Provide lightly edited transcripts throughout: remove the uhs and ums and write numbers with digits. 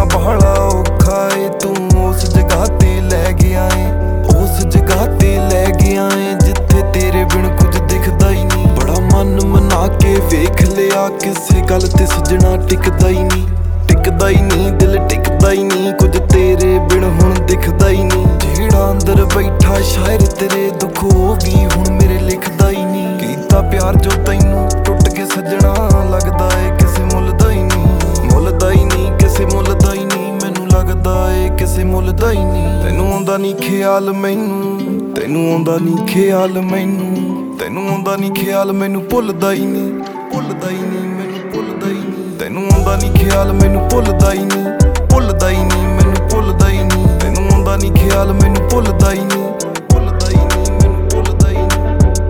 बाला औखा है तू उस जगह ते लै गया है, उस जगह ते लै गया है जिथे तेरे बिन कुछ दिखदा ही नहीं। बड़ा मन मना के वेख लिया किसे गल ते सजना टिकदा ही नहीं, टिकदा ही नहीं दिल टिकदा ही नहीं, कुछ तेरे बिन हुण दिखदा ही नहीं। जेड़ा अंदर बैठा शायर तेरे दुख हो भी हुण मेरे लिखदा ही नहीं। कीता प्यार जो तैनू टुट के सजना लगदा है किसे मुल दा ही नहीं, मुल दा ही नहीं किसे मुल दा ही नहीं, मैनू लगदा है किसे मुल दा ही नहीं। तैनू आउंदा नहीं ख्याल मैनू, तैनू आउंदा नहीं ख्याल मैनू, तैनू आउंदा नहीं ख्याल मैनू भुलदा ही नहीं, भुलदा ही नहीं मैनू भुलदा ही नहीं। तैनू आउंदा नहीं ख्याल मैनू भुलदा ही नहीं, भुलदा ही नहीं मैनू भुलदा ही नहीं। तैनू आउंदा नहीं ख्याल मैनू भुलदा ही नहीं, भुलदा ही नहीं मैनू भुलदा ही नहीं।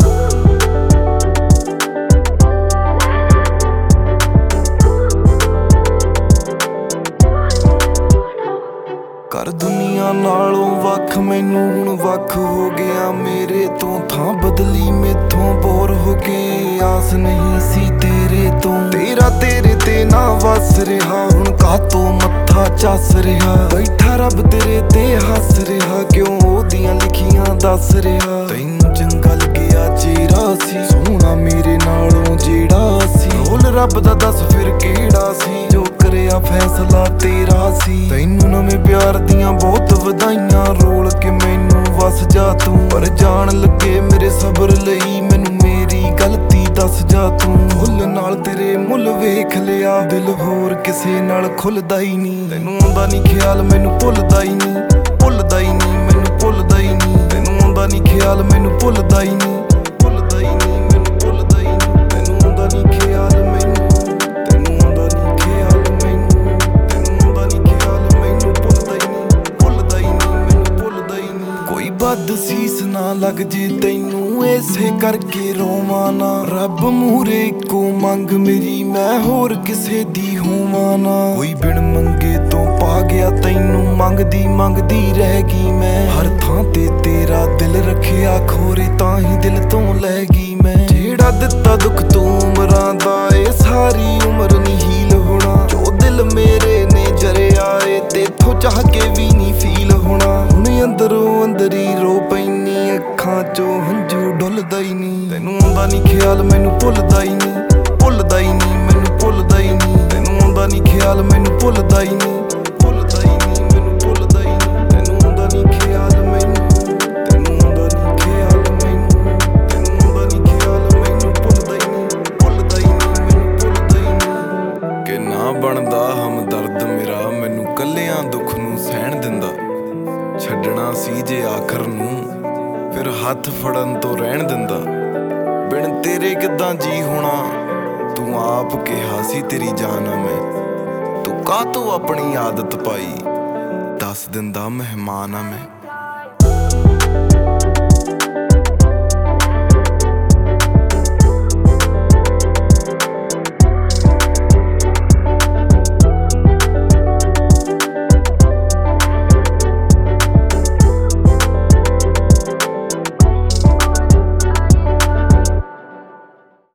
कर दुनिया नालों वख मैनू हुण वख हो गया मेरे तो, थां बदली मैथों बोर हो के आस नहीं सी तेरे तो। तेरा तेरे ते ना वस रहा हुण कातों मत्था चस रहा, बैठा रब तेरे ते हस रहा क्यों ओदियां लिखियां दस रहा। तैनू चंगा लग्या चेहरा सी सोहना मेरे नालों जेड़ा सी, बोल रब दा दस फिर केड़ा सी जो करिया फैसला तेरा सी। तैनू नवें प्यार दियां बहुत वधाइयां रोल के मैनू वस जा तू, पर जान लगे मेरे सबर लई मैनू मेरी गलती दस जा तू। फुल नाल तेरे मुल वेख लिया दिल होर किसे नाल खुलदा ही नहीं। तैनू आउंदा नहीं ख्याल मैनू भुलदा ही नहीं, भुलदा ही नहीं मैनू भुलदा ही नहीं। तैनू आउंदा नहीं ख्याल मैनू भुलदा ही नहीं, भुलदा ही नहीं मैनू भुलदा ही नहीं। तैनू आउंदा नहीं ख्याल मैनू, तैनू आउंदा नहीं ख्याल मैनू, तैनू आउंदा नहीं ख्याल मैनू भुलदा ही नहीं, भुलदा ही नहीं मैनू भुलदा ही नहीं। कोई बद सीस ना लग जे तैनू इसे करके रोवां ना, रब मूरे इक्को मंग मेरी मैं होर किसे दी होवां ना। कोई बिन मंगे तो पा गया तैनू मंगदी मंगदी रह गई मैं, हर थां ते तेरा दिल रखिया खोरे तां ही दिल तो लै गई मैं। जेड़ा दित्ता दुख तू उमरां दा ए सारी उमर नी हील होना, जो दिल मेरे ने जरिया ए तेथों चाह के भी नी फील होना। हुण अंदरों अंदर ही रो पैनी अखां चों हंझू डुलदा ही नहीं। तैनू आउंदा नहीं ख्याल मैनू भुलदा ही नहीं, भुलदा ही नहीं मैनू भुलदा ही नहीं। तैनू आउंदा नहीं ख्याल मैनू भुलदा ही नहीं, भुलदा ही नहीं मैनू भुलदा ही नहीं। तैनू आउंदा नहीं ख्याल मैनू, तैनू आउंदा नहीं ख्याल मैनू, तैनू आउंदा नहीं ख्याल मैनू भुलदा ही नहीं, भुलदा ही नहीं मैनू भुलदा ही नहीं। कि ना बनदा हमदर्द मेरा मैनू कल्लियां दुख नूं सहण दिंदा, छड्डना सी जे आखर नूं फिर हत्थ फड़न तो रहन दिंदा। बिन तेरे किद्दां जी होना तू आप कहा सी तेरी जान आ मैं, तू कातों अपनी आदत पाई दस दिंदा मेहमान आ मैं।